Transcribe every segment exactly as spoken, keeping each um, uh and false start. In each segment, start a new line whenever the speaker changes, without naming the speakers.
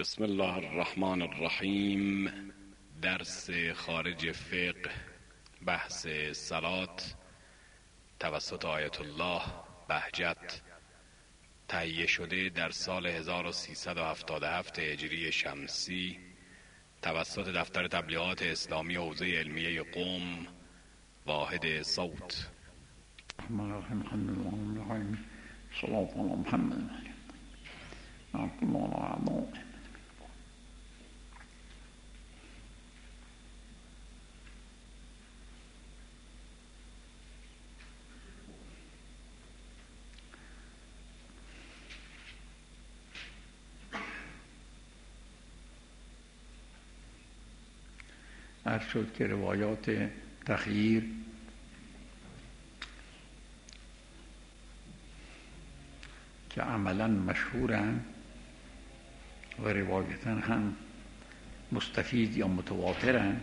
بسم الله الرحمن الرحیم. درس خارج فقه، بحث صلات توسط آیت الله بهجت، تهیه شده در سال هزار و سیصد و هفتاد و هفت هجری شمسی توسط دفتر تبلیغات اسلامی حوزه علمیه قم، واحد صوت.
عرض شد که روایات تخییر که عملا مشهورن و روایتا هم مستفید یا متواترن،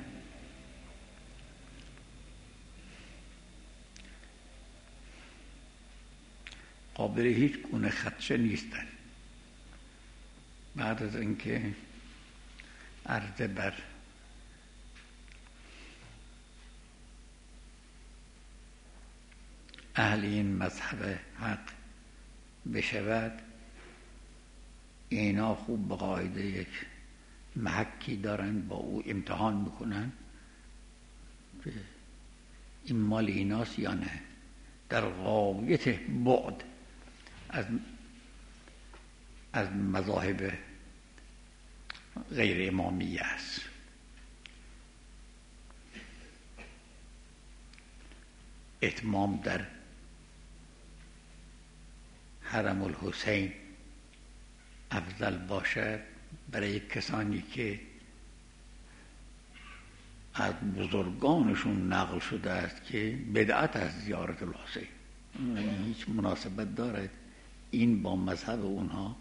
قابل هیچ گونه خدشه نیستن. بعد از اینکه عرض بر اهل این مذهب حق بشود، اینا خوب به قاعده یک محکی دارن، با او امتحان میکنن که این مال ایناست یا نه، در غایت بعد از از مذاهب غیر امامیه است. اتمام در حرم الحسین افضل باشد برای کسانی که از بزرگانشون نقل شده است که بدعت از زیارت الحسین، هیچ مناسبت دارد این با مذهب اونها؟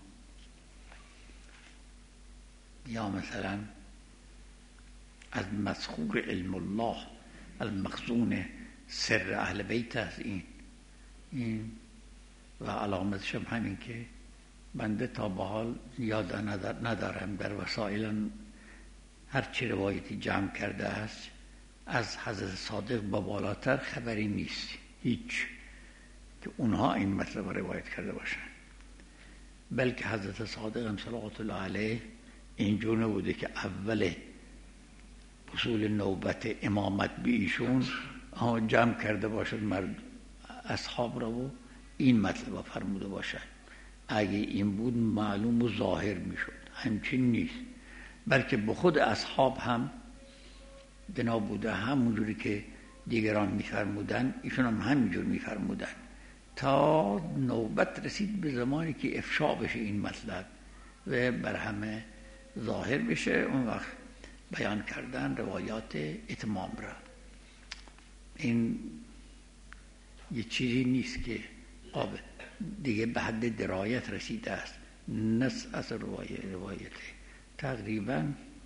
یا مثلا از مسخور علم الله المخزون سر اهل بیت است این این و علامتش هم همین که بنده تا به حال یاد ندارم در وسایل هر چی روایتی جمع کرده است از حضرت صادق با بالاتر خبری نیست هیچ که اونها این مطلب رو روایت کرده باشن، بلکه حضرت صادق هم صلوات الله علیه اینجور نبوده که اول حصول نوبت امامت به ایشون جمع کرده باشد مرد اصحاب را و این مطلب فرموده باشد. اگه این بود معلوم و ظاهر میشد، همچین نیست، بلکه به خود اصحاب هم بنا بوده همونجوری که دیگران میفرمودن ایشون هم همینجور میفرمودن تا نوبت رسید به زمانی که افشا بشه این مطلب و بر همه ظاهر بشه، اون وقت بیان کردن روایات اتمام را. این یه چیزی نیست که قابل دیگه به حد درایت رسیده است، نص از روایت روایت تقریبا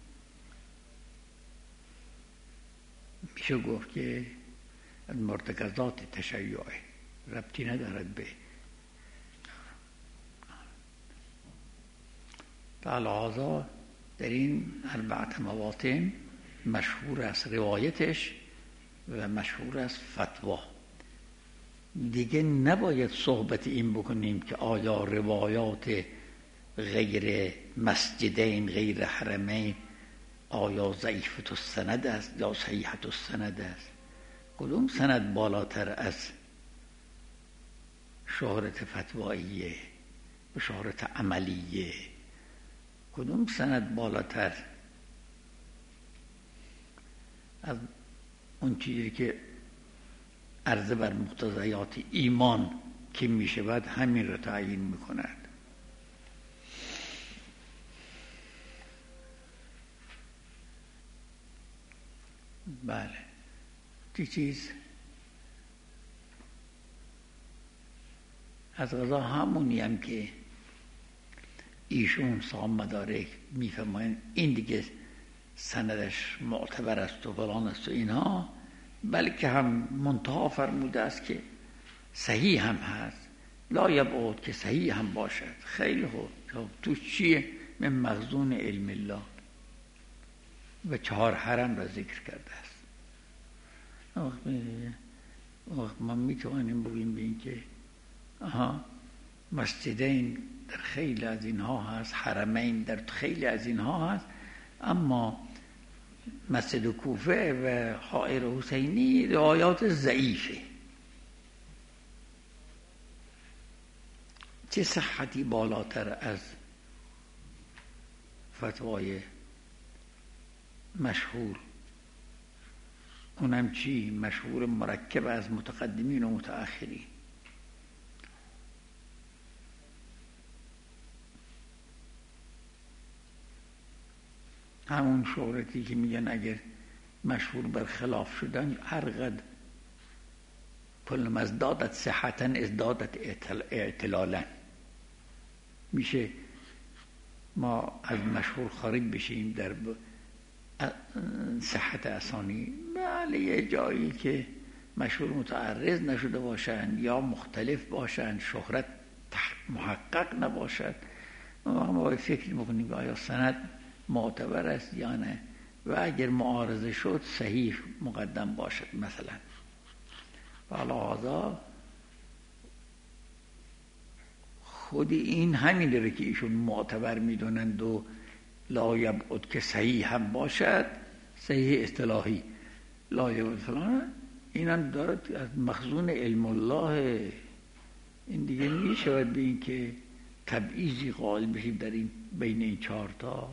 میشه گفت که مرتکزات تشیعه، ربطی ندارد به لحاظا در این اربعت مواطن مشهور است روایتش و مشهور است فتوا. دیگه نباید صحبت این بکنیم که آیا روایات غیر مسجدین غیر حرمین آیا ضعیفة السند است یا صحیحة السند است؟ کدوم سند بالاتر از شهرت فتواییه و شهرت عملیه؟ کدوم سند بالاتر از اون چیزی که عرضه بر مقتضیات ایمان که می شود همین را تعیین می کند؟ بله، تی چیز از قضا همونی هم که ایشون صاحب مدارک می فرمایند این دیگه سندش معتبر است و فلان است و اینها، بلکه هم منتها فرموده است که صحیح هم هست، لا یبعد که صحیح هم باشد. خیلی خوب، توش چیه؟ من مخزون علم الله و چهار حرم را ذکر کرده است. وقت ما میتوانیم بگیم به این که آها مسجدین در خیلی از اینها هست، حرمین در خیلی از اینها هست، اما مسجد کوفه و حائر حسینی روایات ضعیفه. چه صحتی بالاتر از فتوای مشهور، اونم چی؟ مشهور مرکب از متقدمین و متأخرین. همون شهرتی که میگن اگر مشهور بر خلاف شدن هر قد کل ما ازدادت صحتا ازدادت اعتلالا. میشه ما از مشهور خارج بشیم در صحت اسانی، بله یه جایی که مشهور متعرض نشده باشند یا مختلف باشند، شهرت محقق نباشد، ما باید فکر میکنیم که آیا سند معتبر است یا نه، و اگر معارضه شد صحیح مقدم باشد مثلا. لذا خود این همین داره که ایشون معتبر میدونند و لا یبعد که صحیح هم باشد، صحیح اصطلاحی لا یبعد فلان، این هم دارد از مخزون علم الله. این دیگه میشود به این که تبعیضی قائل بشیم در این بین این چهار تا.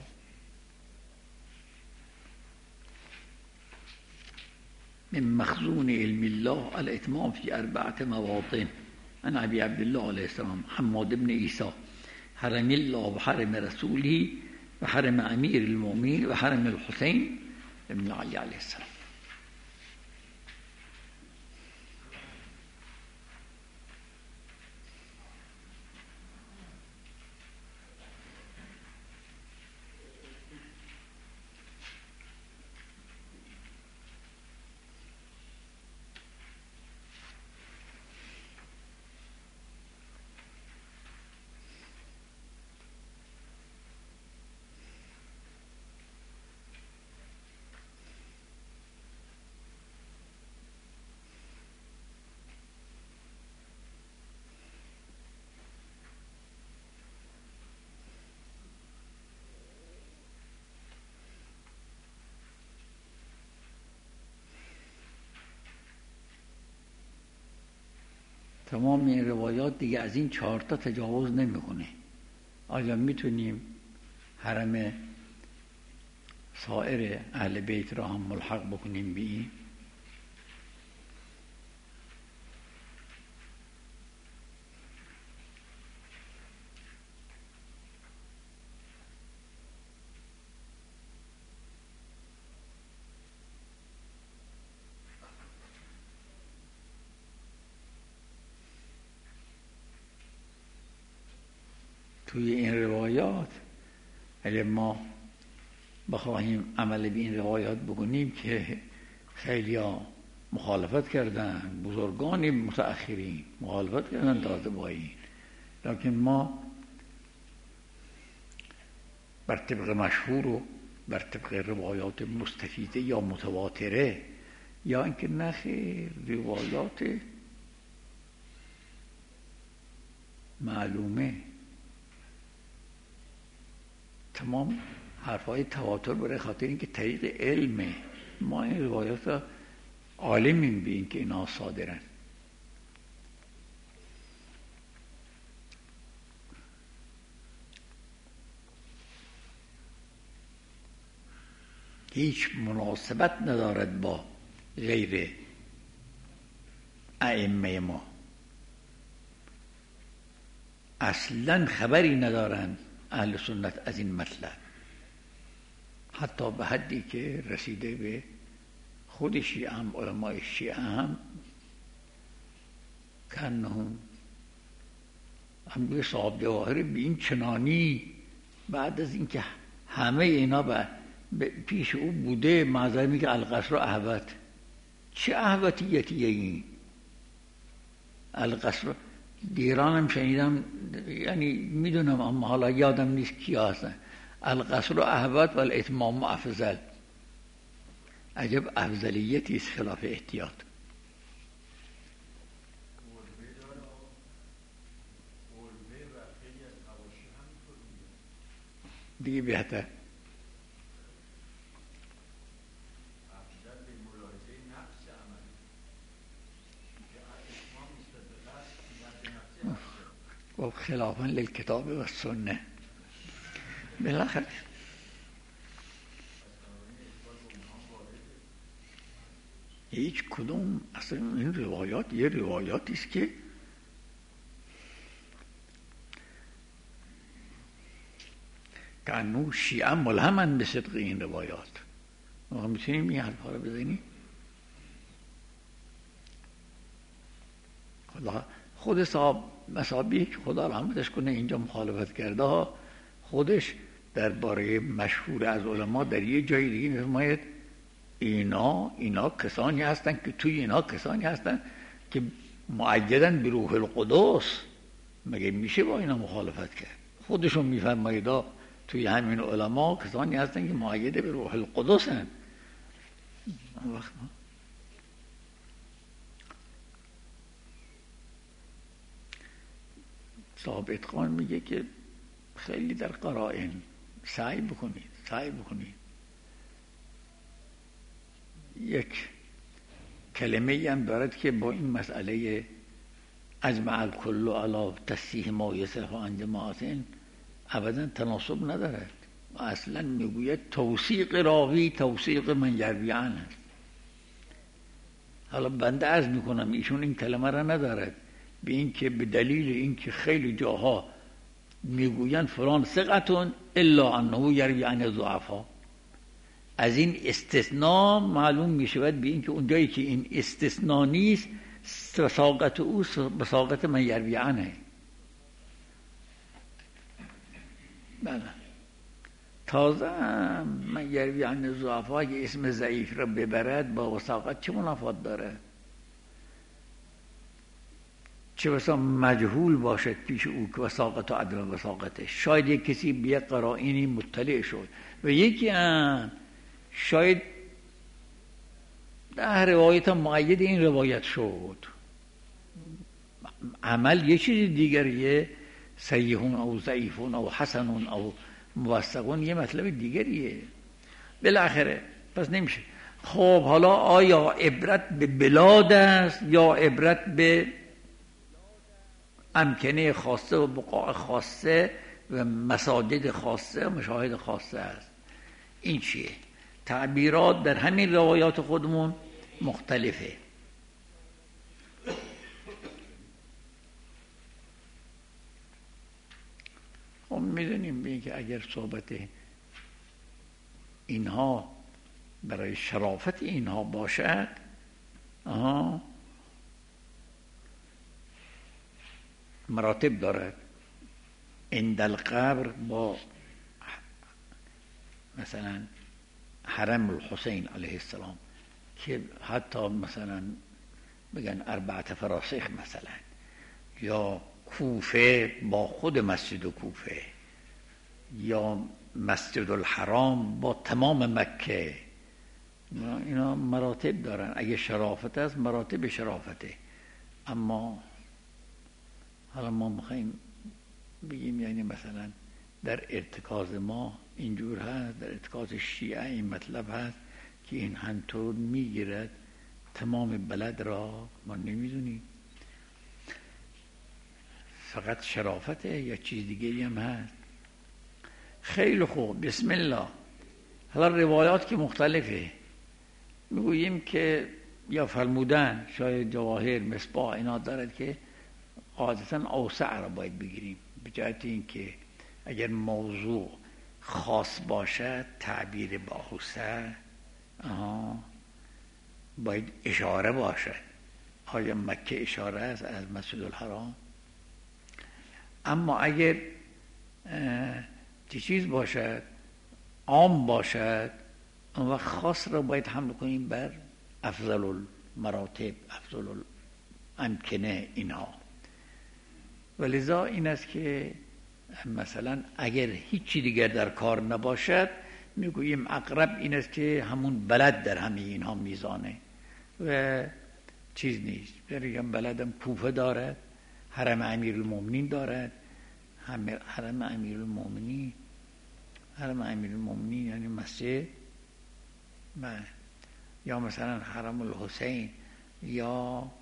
من مخزون علم الله الاتمام فی اربعه مواطن عن ابی عبدالله علیه السلام حماد بن عیسی حرم الله و حرم رسوله و حرم امیر المؤمنین و حرم الحسین ابن علی علیه السلام. تمام این روایات دیگه از این چهارتا تجاوز نمیکنه. آیا میتونیم حرم سایر اهل بیت را هم ملحق بکنیم به این؟ توی این روایات اگر ما بخواهیم عمل به این روایات بکنیم که خیلی ها مخالفت کردن، بزرگان متأخرین مخالفت کردن تازه با این، لیکن ما بر طبق مشهور و بر طبق روایات مستفیده یا متواتره یا اینکه نخیر روایات معلومه، تمام حرفای تواتر برای خاطر اینکه طریق علمه. ما این روایات عالمیم به این که اینا صادرن. هیچ مناسبت ندارد با غیر ائمه ما، اصلا خبری ندارند اهل سنت از این مطلب، حتی به حدی که رسیده به خود شیعه هم، علماء شیعه هم کنهم هم به صاحب جواهر به این چنانی بعد از اینکه همه اینا به پیش او بوده معذر میگه القصر و احوت. چه احوتیتیه این القصر؟ دیران هم شنیدم، یعنی میدونم اما حالا یادم نیست کیا هستن. القصر اهوت و الاتمام افضل. عجب افضلیتی است خلاف احتیاط. دیگه بهتر. و خلافا للکتاب و سنه. بالاخره هیچ کدوم اصلا این روایات یه روایاتی است که کانو شیعه ملهمن به صدق این روایات. ما میتونیم این حرفا رو بزنیم. خدا خود صاحب مصابی که خدا رحمتش کنه اینجا مخالفت کرده ها، خودش درباره مشهور از علما در یه جای دیگه میفرماید اینا اینا کسانی هستن که توی اینا کسانی هستن که مؤیدن به روح القدس. مگه میشه با اینا مخالفت کرد؟ خودشون میفرماید توی همین علما کسانی هستن که مؤید به روح القدس هستن. وقت ما صاحب اتقان میگه که خیلی در قرائن سعی بکنید سعی بکنید یک کلمه هم دارد که با این مسئله اجمع الکل علی تصحیح ما یصح عن جماعت ابدا تناسب ندارد. و اصلا میگوید توثیق راوی توثیق من یروی عنه. حالا بنده عرض میکنم ایشون این کلمه را ندارد، به این که به دلیل اینکه خیلی جاها میگویند فلان ثقتون الا انه یروی عن ضعفا، از این استثناء معلوم میشود به این که اونجایی که این استثناء نیست وساقت او وساقت من یروی عنه. بله تازه من یروی عن ضعفا که اسم ضعیف را ببرد با وساقت چه منافات داره؟ چه بسا مجهول باشد پیش او که وساقت و عدم وساقتش. شاید یک کسی به یک قرائنی مطلع شد و یکی هم شاید ده روایت هم مؤید این روایت شد. عمل یه چیز دیگریه، صحیحون او ضعیفون او حسنون او موثقون یه مطلب دیگریه. بالاخره پس نمیشه. خب حالا آیا عبرت به بلاد است یا عبرت به امکنه خاصه و بقاع خاصه و مساجد خاصه و مشاهد خاصه است؟ این چیه؟ تعبیرات در همین روایات خودمون مختلفه. خب میدونیم بین که اگر صحبت اینها برای شرافت اینها باشد، آها مراتب دارد. عند القبر با مثلا حرم الحسین علیه السلام که حتی مثلا بگن اربعت فراسخ مثلا، یا کوفه با خود مسجد کوفه، یا مسجد الحرام با تمام مکه، اینا مراتب دارن. اگه شرافت است مراتب شرافته. اما حالا ما میخوایم بگیم یعنی مثلا در ارتکاز ما اینجور هست، در ارتکاز شیعه این مطلب هست که این همطور میگیرد تمام بلد را. ما نمیدونیم فقط شرافته یا چیز دیگه هم هست. خیلی خوب، بسم الله. حالا روایات که مختلفه، میگوییم که یا فرمودن شاید جواهر مصباح اینا دارد که قاعدتا اوسع را باید بگیریم، به جهت این که اگر موضوع خاص باشد تعبیر با اوسع باید اشاره باشد. آیا مکه اشاره است از مسجد الحرام؟ اما اگر چیز باشد عام باشد اون وقت خاص را باید حمل کنیم بر افضل المراتب، افضل الامکنه اینها. ولذا این است که مثلا اگر هیچی دیگر در کار نباشد میگوییم اقرب این است که همون بلد در همه اینها میزانه و چیز نیست. بگم بلدم کوفه دارد، حرم امیرالمومنین دارد. حرم امیرالمومنین حرم امیرالمومنین یعنی مسجد، یا مثلا حرم الحسین یا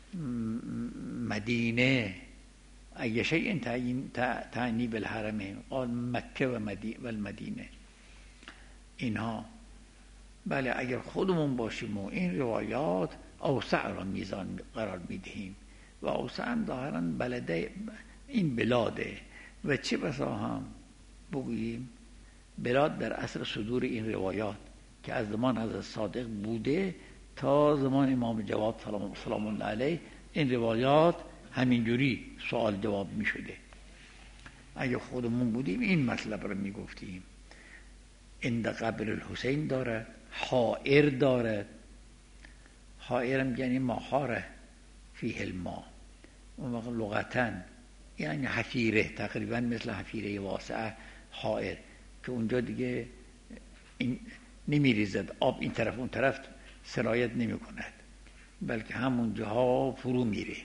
مدینه. اگه شیء تعنی بالحرمین قال مکه و المدینه. اینها بله اگر خودمون باشیم و این روایات اوسع را میزان قرار میدهیم و اوسع ظاهرا بلده این بلاده و چه بسا هم بگوییم بلاد در اصل صدور این روایات که از زمان حضرت صادق بوده تا زمان امام جواد سلام الله علیه این روایات همینجوری سوال جواب می شده. اگه خودمون بودیم این مطلب رو می گفتیم. اند قبر الحسین دارد، حائر دارد. حائرم یعنی ماحاره فیه الماء، اون وقت لغتاً یعنی حفیره، تقریبا مثل حفیره واسعه حائر که اونجا دیگه این نمیریزد، آب این طرف اون طرف سرایت نمی کند بلکه همون جاها فرو میره.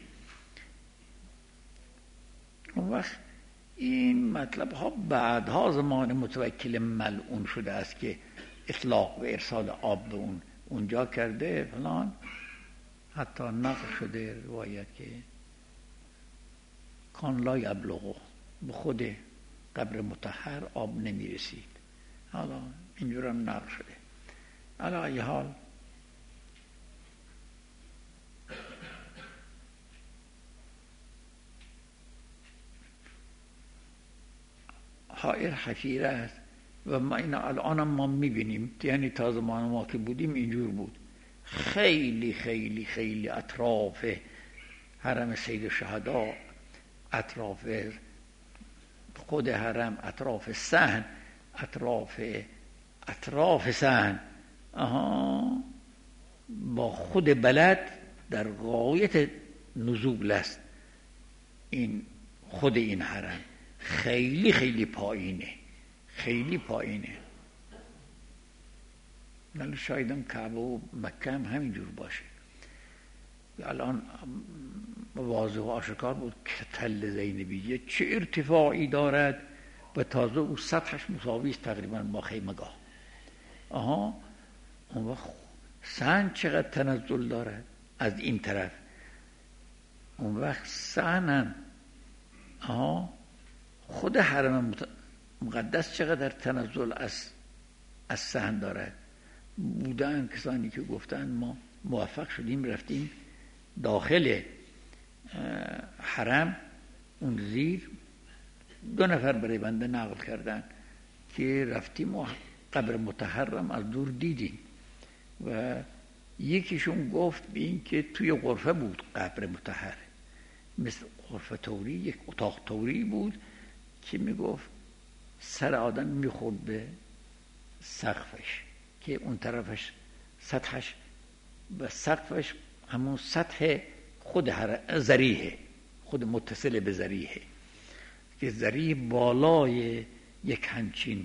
اون وقت این مطلب ها بعدها زمان متوکل ملعون شده است که اطلاق و ارسال آب به اون اونجا کرده فلان. حتی نقل شده روایت که کان لا یبلغ، به خود قبر مطهر آب نمی رسید. حالا اینجور هم نقل شده. علا ای حال حائر حفیره است و ما این الان هم ما میبینیم، یعنی تا زمان ما که بودیم اینجور بود. خیلی خیلی خیلی اطراف حرم سید شهدا، اطراف خود حرم، اطراف صحن، اطراف اطراف صحن آها با خود بلد در غایت نزول است. این خود این حرم خیلی خیلی پایینه، خیلی پایینه. ولی شاید هم کعبه و مکه هم همینجور باشه. الان واضح و آشکار بود که تل زینبیه چه ارتفاعی دارد و تازه او سطحش مساوی است تقریبا با خیمگاه. آها اون وقت سن چقدر تنزل دارد از این طرف. اون وقت سنن آها خود حرم مقدس چقدر تنزل از از صحن دارد. بودن کسانی که گفتن ما موفق شدیم رفتیم داخل حرم، اون زیر دو نفر برای بنده نقل کردن که رفتیم و قبر مطهرم از دور دیدیم و یکیشون گفت به این که توی غرفه بود قبر مطهر، مثل غرفه توری، یک اتاق توری بود که میگفت سر آدم میخورد به سقفش که اون طرفش سطحش و سقفش همون سطح خود ذریحه، خود متصل به ذریحه که ذریح بالای یک همچین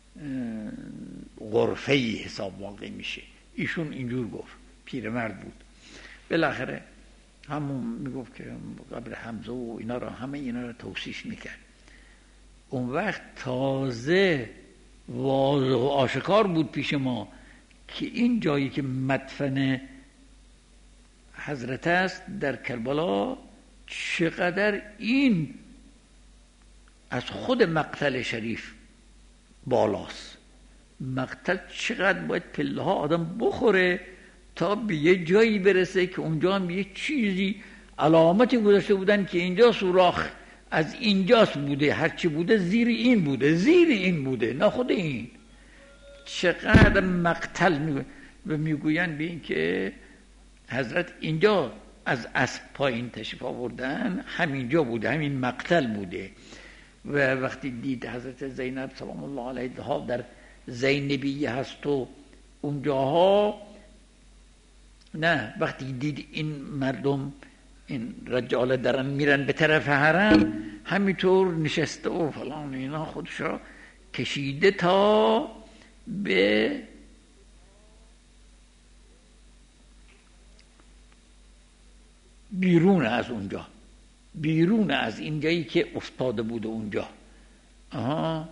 غرفه‌ای حساب واقع میشه. ایشون اینجور گفت، پیرمرد بود. بالاخره همون میگفت که قبر حمزه و اینا را همه اینا را توصیف میکرد. اون وقت تازه واضح و آشکار بود پیش ما که این جایی که مدفن حضرت است در کربلا چقدر این از خود مقتل شریف بالاست. مقتل چقدر باید پله ها آدم بخوره تا به یه جایی برسه که اونجا هم یه چیزی علامتی گذاشته بودن که اینجا سوراخ از اینجاست بوده، هرچی بوده زیر این بوده، زیر این بوده، نه خود این. چقدر مقتل می... و میگوین به این که حضرت اینجا از اسب پایین تشریف آوردن، همینجا بوده، همین مقتل بوده. و وقتی دید حضرت زینب سلام الله علیها در زینبیه هست و اونجاها، نه وقتی دید این مردم این رجاله دارن میرن به طرف حرم، همینطور نشسته و فلان اینا خودشو کشیده تا به بیرون از اونجا، بیرون از این جایی که افتاده بود اونجا. آها.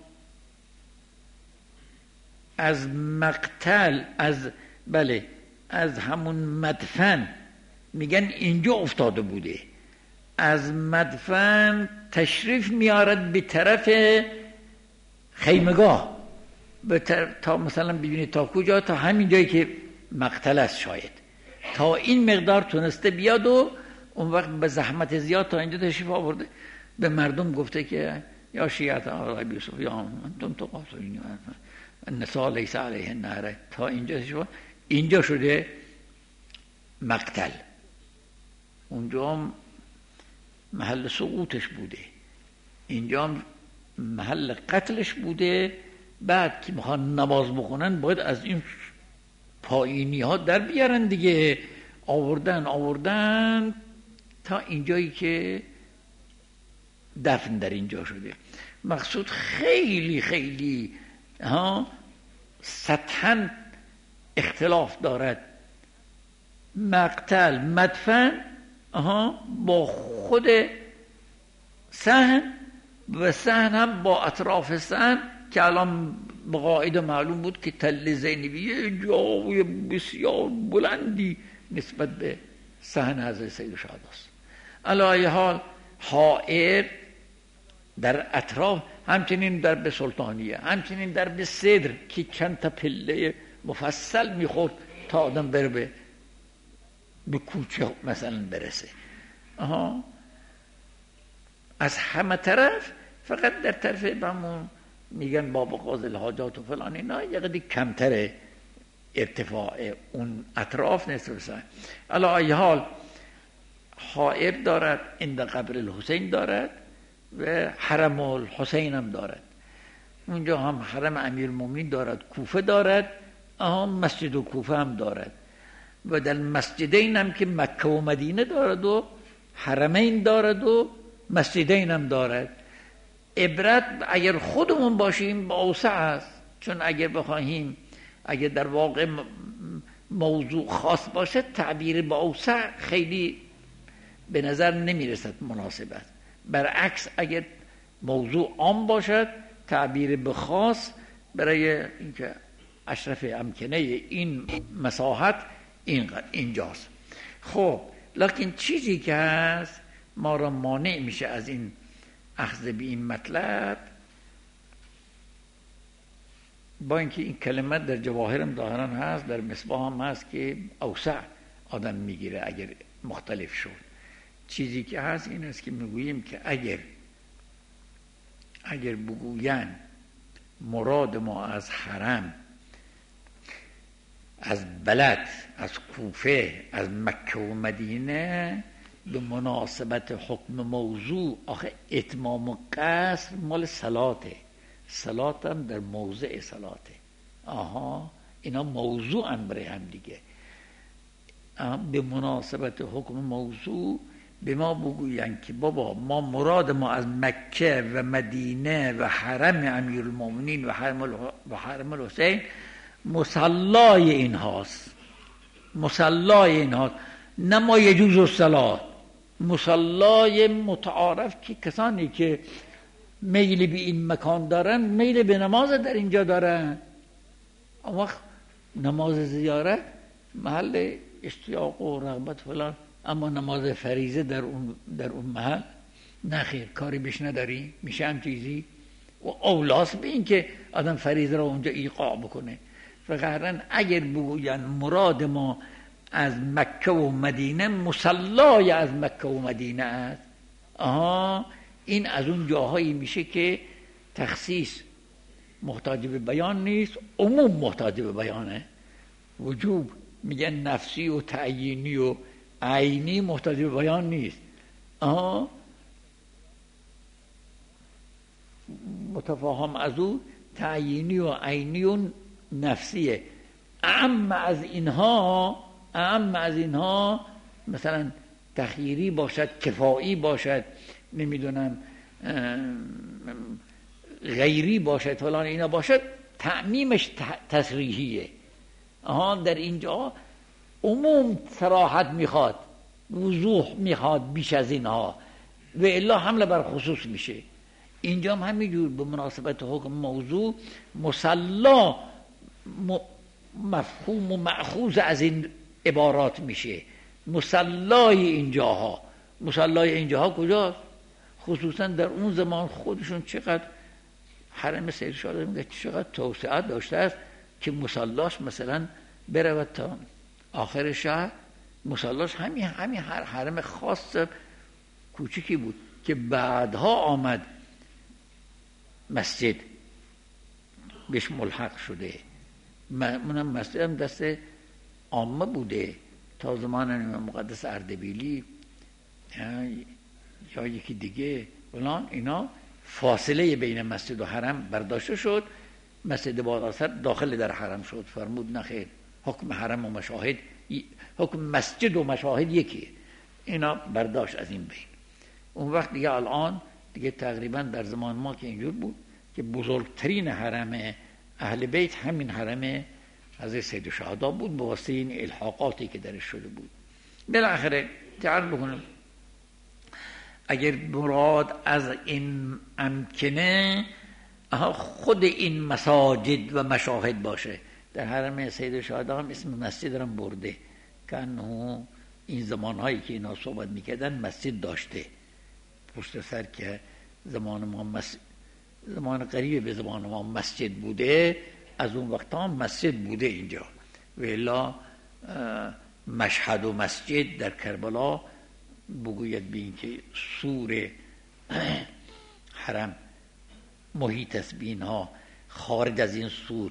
از مقتل، از بله از همون مدفن، میگن اینجا افتاده بوده، از مدفن تشریف میارد به طرف خیمگاه، به طرف تا مثلا ببینید تا کجا، تا همین جایی که مقتل است شاید، تا این مقدار تونسته بیاد و اون وقت به زحمت زیاد تا اینجا تشریف آورده، به مردم گفته که یا شیعت آقای یوسف یا انتم تقاتلون النساء لیس علیهن حرج، تا اینجا تشریف، اینجا شده مقتل، اونجا محل سقوطش بوده، اینجا محل قتلش بوده. بعد که میخوان نماز بخونن باید از این پایینی ها در بیارن دیگه، آوردن آوردن تا اینجایی که دفن در اینجا شده. مقصود خیلی خیلی ها سطحاً اختلاف دارد. مقتل، مدفن آها با خود صحن و صحن هم با اطراف صحن که الان به قاعده معلوم بود که تل زینبیه جای بسیار بلندی نسبت به صحن حضرت سید شهدا است. علی حال حائر در اطراف، همچنین در به سلطانیه، همچنین در به صدر که چند تا پله مفصل میخورد تا آدم بره به به کوچه مثلا برسه. آها. از همه طرف، فقط در طرف بمون میگن باب قاضی الحاجات و فلان اینا یه قدری کمتر ارتفاع اون اطراف نسبت. علی ای حال حائر دارد، عند قبر الحسین دارد و حرم الحسین هم دارد. اونجا هم حرم امیرالمومنین دارد، کوفه دارد، آها مسجد و کوفه هم دارد و در مسجدین هم که مکه و مدینه دارد و حرمین دارد و مسجدین هم دارد. عبرت اگر خودمون باشیم با اوسع است، چون اگر بخواهیم اگر در واقع موضوع خاص باشه تعبیر با اوسع خیلی به نظر نمیرسد مناسب است. برعکس اگر موضوع عام باشد تعبیر به خاص برای اینکه اشرف امکنه این مساحت این اینجاست. خب لکن چیزی که هست ما را مانع میشه از این اخذ به این مطلب، با اینکه این کلمات در جواهر هم ظاهرا هست، در مصباح هم هست که اوسع آدم میگیره اگر مختلف شد. چیزی که هست این است که میگوییم که اگر اگر بگوین مراد ما از حرم، از بلد، از کوفه، از مکه و مدینه به مناسبت حکم موضوع، آخه اتمام و قصر مال صلاته، صلات هم در موضع صلاته. آها اینا موضوع هم برای هم دیگه. به مناسبت حکم موضوع به ما بگوین که بابا ما مراد ما از مکه و مدینه و حرم امیرالمومنین و حرم و حرم الحسین مصلای این هاست، مصلای این هاست، نه ما یجوز الصلات، مصلای متعارف که کسانی که میل به این مکان دارن میل به نماز در اینجا دارن. اون وقت نماز زیارت محل اشتیاق و رغبت فلان، اما نماز فریضه در اون در اون محل نه خیر، کاری بهش نداری، میشه هم چیزی و اولاس به این که آدم فریضه را اونجا ایقاع بکنه. فقط اگر بگوین مراد ما از مکه و مدینه مصلای از مکه و مدینه است، آها این از اون جاهایی میشه که تخصیص محتاج به بیان نیست، عموم محتاج به بیانه. وجوب میگن نفسی و تعیینی و عینی محتاج به بیان نیست. آها متفاهم از او تعیینی و عینی و نفسیه. اعم از اینها اعم از اینها مثلا تخییری باشد، کفایی باشد، نمیدونم غیری باشد، فلان اینا باشد، تعمیمش تصریحیه. آها در اینجا عموم صراحت میخواد، وضوح میخواد بیش از اینها، و الا حمله بر خصوص میشه. اینجا هم همینجور به مناسبت حکم موضوع مصلا مفهوم و مأخوذ از این عبارات میشه. مصلای اینجاها، مصلای اینجاها کجاست؟ خصوصا در اون زمان خودشون چقدر حرم سید شاده میگه چقدر توسعه داشته است که مصلاش مثلا برود تا آخر شهر. مصلاش همین همین حرم خاص کوچیکی بود که بعدها آمد مسجد بهش ملحق شده. منم مسجد هم دست عامه بوده تا زمان امام مقدس اردبیلی یا یکی دیگه فلان اینا. فاصله بین مسجد و حرم برداشته شد، مسجد بالاسر داخل در حرم شد. فرمود نخیر، حکم حرم و مشاهد، حکم مسجد و مشاهد یکیه. اینا برداشت از این بین. اون وقت دیگه الان دیگه تقریبا در زمان ما که اینجور بود که بزرگترین حرم اهل بیت همین حرم حضرت سید الشهدا بود، به واسطه این الحاقاتی که درش شده بود. بالاخره تعرض بکنم اگر مراد از این امکنه خود این مساجد و مشاهد باشه. در حرم سید الشهدا هم اسم مسجد هم برده که انه این زمانهایی که اینا صحبت میکردن مسجد داشته پشت سر، که زمان ما مسجد زمان قریب به زمان ما مسجد بوده، از اون وقت هم مسجد بوده اینجا. و الا مشهد و مسجد در کربلا بگوید بین که سور حرم محیط است بینها، خارج از این سور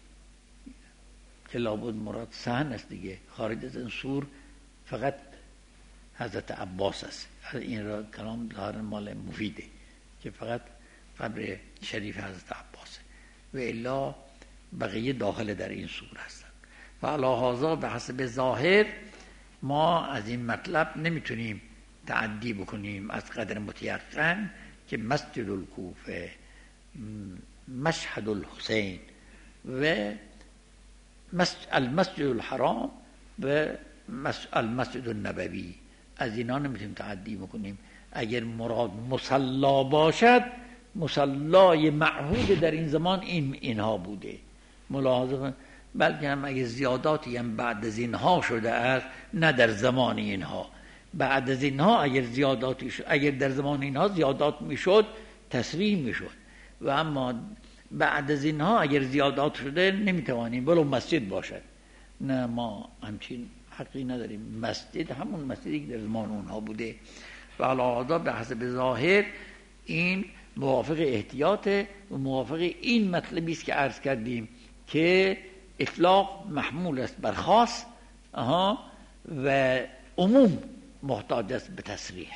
که لابد مراد صحن است دیگه، خارج از این سور فقط حضرت عباس است. این را کلام ظاهر مال مفیده که فقط قبر شریف حضرت عباسه، و الا بقیه داخل در این سور هستند. و علی هذا به حسب ظاهر ما از این مطلب نمیتونیم تعدی بکنیم از قدر متیقن که مسجد الکوفه، مشهد الحسین و المسجد الحرام و المسجد النبوی، از اینا نمیتونیم تعدی بکنیم. اگر مراد مصلا باشد، مصلای معهود در این زمان این اینها بوده. ملاحظه، بلکه هم اگر زیاداتی هم بعد از اینها شده است، نه در زمان اینها. بعد از اینها اگر زیاداتی شد، اگر در زمان اینها زیادات میشد تصریح میشد، و اما بعد از اینها اگر زیادات شده نمیتوانیم ولو مسجد باشد. نه، ما همچین حقی نداریم. مسجد همون مسجدی که در زمان اونها بوده. و علاوه به حسب ظاهر این موافق احتیاط و موافق این مطلبی است که عرض کردیم که اطلاق محمول است بر خاص آها و عموم محتاج است به تصریح.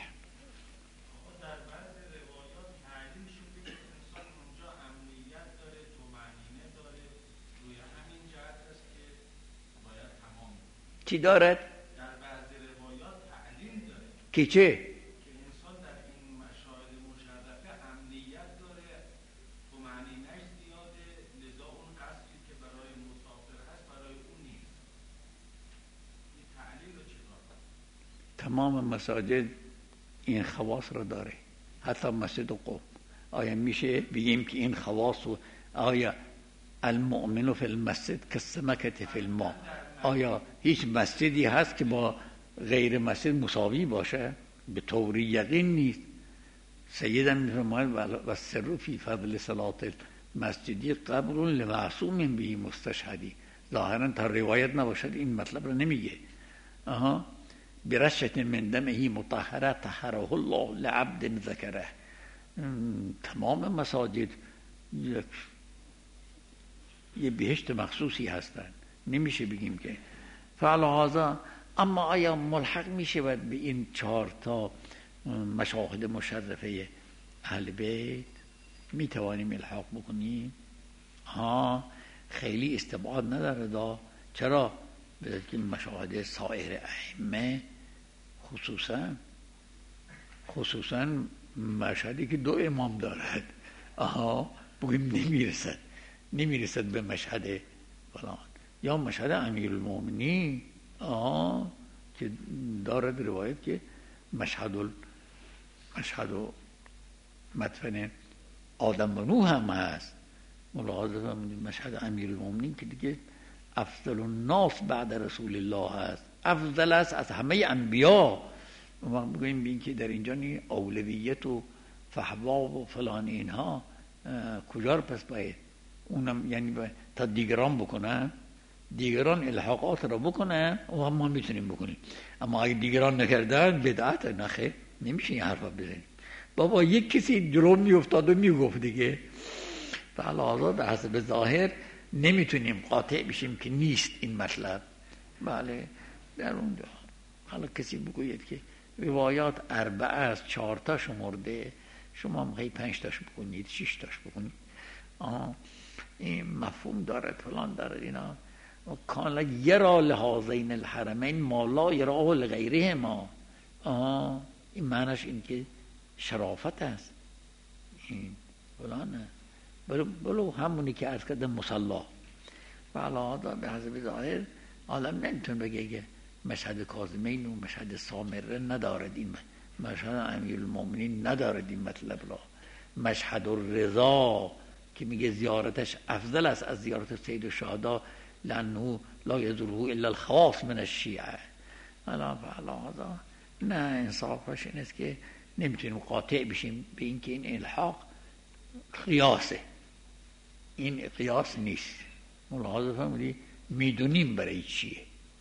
چی دارد؟
در بعضی روایات تعلیم داره
که چه؟
که انسان در این مشاهد مشرفه امنیت داره، طمأنینه‌اش زیاده، لذا اون قصدی که برای مسافر هست برای اون نیست. این تعلیم رو چیکار کنه؟
تمام مساجد این خواص رو داره، حتی مسجد قم. آیا میشه بگیم که این خواص و آیا المؤمن فی المسجد کالسمکة فی الماء؟ آیا هیچ مسجدی هست که با غیر مسجد مساوی باشه؟ به طوری یقین نیست. سیدم میفرماید و سر فی فضل صلاة المسجدی قبر لمعصوم به مستشهدی. ظاهرا تا روایت نباشد این مطلب رو نمیگه. آها برشت من دمه مطهره طهره الله لعبد ذکره. تمام مساجد یک یه بهشت مخصوصی هستند، نمیشه بگیم که فعلا هذا. اما آیا ملحق میشه به این چهار تا مشاهد مشرفه اهل بیت میتوانیم الحاق بکنیم؟ ها خیلی استبعاد نداره دا. چرا؟ به مشاهد سایر ائمه خصوصا خصوصا مشهدی که دو امام دارد، آها بگیم نمیرسد نمیرسد به مشهد فلان، یا مشهد امیرالمومنین آها که دارد روایت که مشهد ال... مشهد و مدفن آدم و نوح هم هست. ملاحظه فرمودید مشهد امیرالمومنین که دیگه افضل الناس بعد رسول الله هست، افضل است از همه انبیا. ما بگوییم این که در اینجا نی اولویت و فحوا و فلان اینها کجا رو پس باید اونم یعنی باید تا دیگران بکنن، دیگران الحاقات رو بکنن و هم ما میتونیم بکنیم، اما اگه دیگران نکردن بدعت نخه نمیشه این حرفا بزنیم. بابا یک کسی جلو میافتاد و میگفت دیگه، فعلا به حسب ظاهر نمیتونیم قاطع بشیم که نیست این مطلب. بله در اونجا حالا کسی بگوید که روایات اربعه است، چهار تا شمرده، شما میخوایی پنج تاش بکنید، شش تاش بکنید، آه این مفهوم دارد فلان دارد اینا. کان یرا لهذین الحرمین ما لا یراه لغیرهما، آه این معنیش این که شرافت است، این فلانه بلو, بلو همونی که عرض کردم مصلا. بلا به حسب ظاهر عالم نمیتون بگه که مشهد کاظمین و مشهد سامره ندارد این مشهد امیرالمومنین ندارد این مطلب را. مشهد الرضا که میگه زیارتش افضل است از زیارت سید الشهدا لانه لا یزوره الا الخواص من الشیعه. الا فعلا نه انصافش این است که نمیتونیم قاطع بشیم به این که این الحاق قیاسه، این قیاس نیست. ملاحظه فرمودی میدونیم برای چیه.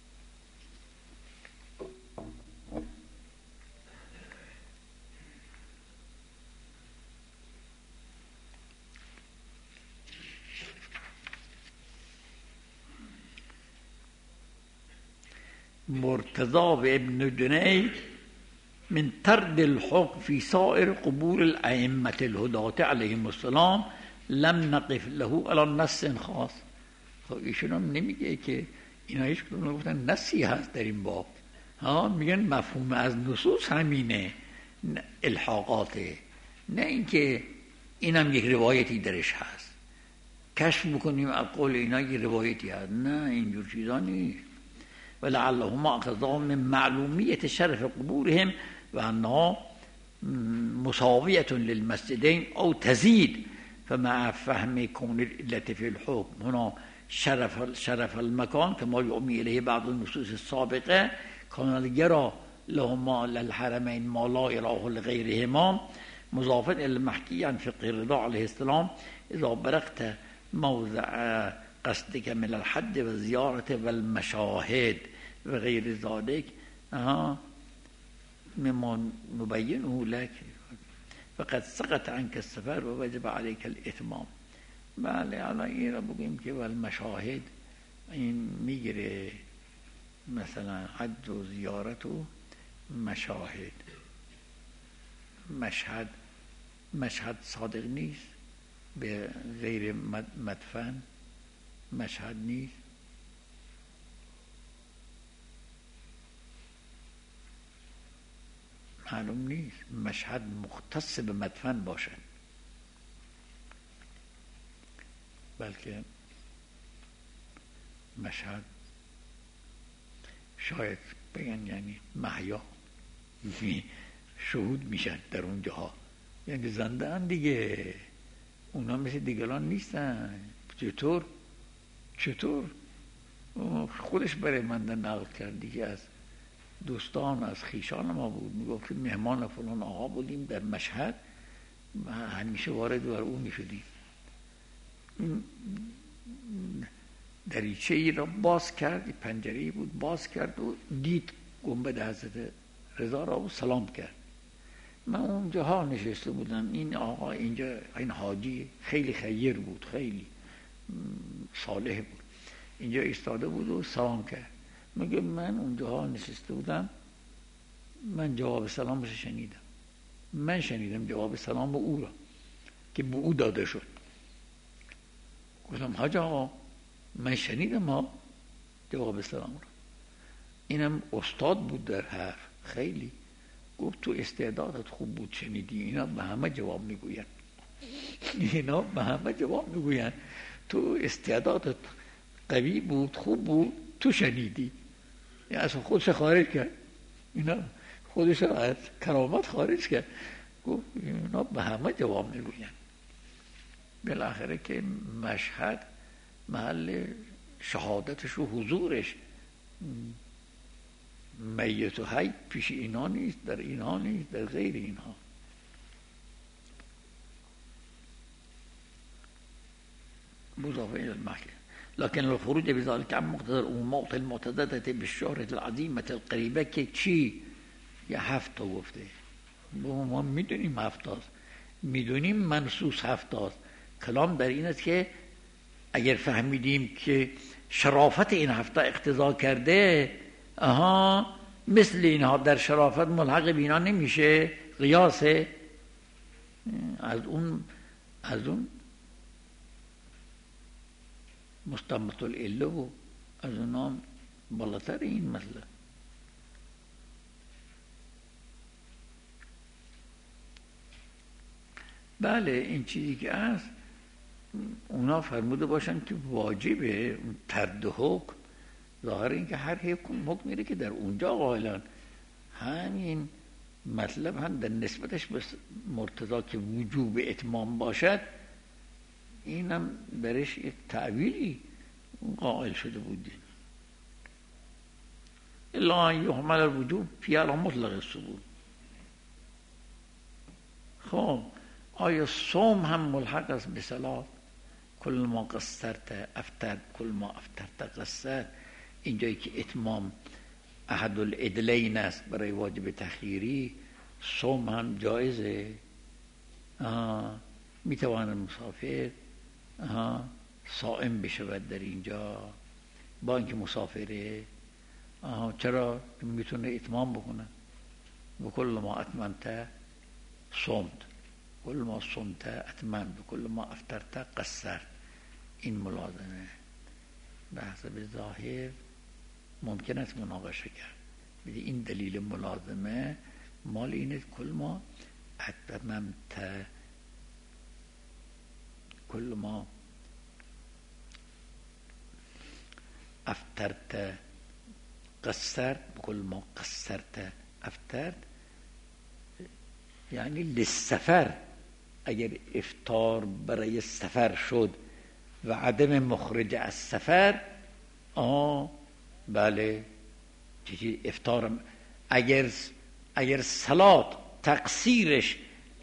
مرتضی و ابن جنی من ترد الحق فی سائر قبور الائمه الهداة علیهم السلام لم نقف له علی نص خاص. خب ایشون هم نمیگه که اینا هیچ کدوم گفتن نصی هست در این باب، ها میگن مفهوم از نصوص همینه الحاقاته، نه اینکه اینم یک روایتی درش هست کشف بکنیم از قول اینا یک روایتی هست، نه اینجور چیزا نیست. ولعلهما اخذا من معلومیت شرف قبورهم و انها مساویة للمسجدین او تزید فمع فهم کون العلة في الحكم هنا شرف شرف المكان كما يؤمي اليه بعض النصوص السابقه كان يرى لهما للحرمين ما لا يراه لغيرهما مضافا الى المحكي عن فقه الرضا عليه السلام اذا برقت موضع قصدك من الحد والزيارة والمشاهد وغير ذلك آه مما نبينه لك فقد سقط عنك السفر ووجب عليك الاتمام. بله الان این را بگیم که والمشاهد این میگیره مثلا حج و زیارت و مشاهد. مشهد مشهد صادق نیست، به غیر مدفن مشهد نیست. معلوم نیست مشهد مختص به مدفن باشد، بلکه مشهد شاید بگن یعنی محیا شهود میشن در اونجاها، یعنی زنده ان دیگه، اونا مثل دیگران نیستن. چطور؟ چطور؟ خودش برای من نقل کردی که از دوستان از خیشان ما بود، میگفت که مهمان فلان آقا بودیم در مشهد و همیشه وارد بر اون میشدیم. دریچه ای را باز کرد، پنجره بود باز کرد و دید گنبد حضرت رضا را و سلام کرد. من اونجاها نشسته بودم، این آقا اینجا این حاجی خیلی خیر بود، خیلی صالح بود، اینجا ایستاده بود و سلام کرد. میگه من اونجاها نشسته بودم، من جواب سلامش شنیدم، من شنیدم جواب سلام او را که به او داده شد. گفتم حاج آقا من شنیدم ها جواب سلام را. اینم استاد بود در حرف، خیلی. گفت تو استعدادت خوب بود شنیدی. اینا به همه جواب میگوین، اینا به همه جواب میگوین تو استعدادت قوی بود خوب بود تو شنیدی. یعنی اصلا خودش خارج کرد، اینا خودش از کرامت خارج کرد. گفت اینا به همه جواب میگوین. بالاخره که مشهد محل شهادتش و حضورش میت و حی پیش اینا نیست، در اینا نیست، در غیر اینها. مضاف الى المحل. لكن الخروج بذلك عن مقتضى الامومات المعتدده بالشهرة العظيمة القریبه که چی؟ یه هفت تا گفته. ما میدونیم هفت تاست، میدونیم منصوص هفت تاست. کلام در این است که اگر فهمیدیم که شرافت این هفته اقتضا کرده، آها مثل اینها در شرافت ملحق بینا نمیشه، قیاسه. از اون از اون مستنبط العله و از اونها بالاتر این مسئله. بله این چیزی که هست اونا فرموده باشن که واجبه ترد حکم. ظاهر این که هر حکم میره که در اونجا قائلن همین مطلب هم در نسبتش به مرتضی که وجوب اتمام باشد، اینم برش یک تعویلی قائل شده بودی. الا ان یحمل الوجوب فی علی مطلق الثبوت. خب آیا صوم هم ملحق است به صلات؟ کل ما قصرت افترد، کل ما افترت قصرت. اینجایی که اتمام احد العدلین است برای واجب تخییری، صوم هم جایزه. میتواند مسافر صائم بشود در اینجا با اینکه مسافره. چرا؟ میتونه اتمام بکنه. بکل ما اتممت صمت، کل ما صمت اتممت، بکل ما افترت قصرت. این ملازمه به حسب ظاهر ممکن است مناقشه کرد. این دلیل ملازمه مال اینه کل ما اتممت، کل ما افترت قصرت، بکل ما قصرت افترت. یعنی للسفر، اگر افطار برای سفر شد و عدم مخرج از سفر، آه بله چیزی افطارم اگر اگر صلات تقصیرش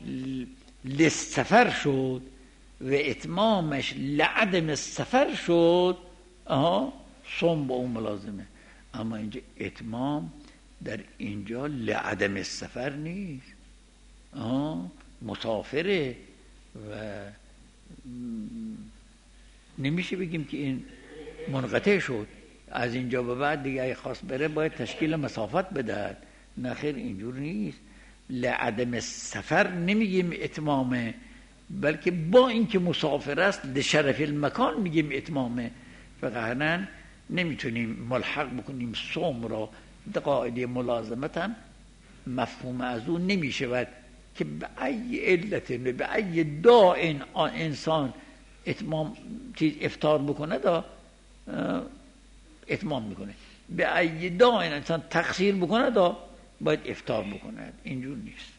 للسفر شد و اتمامش لعدم السفر شد، آها صوم با اون ملازمه. اما اینجا اتمام در اینجا لعدم السفر نیست، آها مسافره و نمیشه بگیم که این منقطع شد از اینجا به بعد دیگه اگه خواست بره باید تشکیل مسافت بده. نه خیر اینجور نیست. لعدم سفر نمیگیم اتمامه، بلکه با اینکه مسافر است لشرف المکان میگیم اتمامه. فقط نمیتونیم ملحق بکنیم صوم را قاعده ملازمت هم مفهوم از اون نمیشود که به ای علت به ای داعین انسان اتمام چیز افطار بکنه دا اتمام میکنه، به ای داعین انسان تقصیر بکنه دا باید افطار بکنه. اینجور نیست.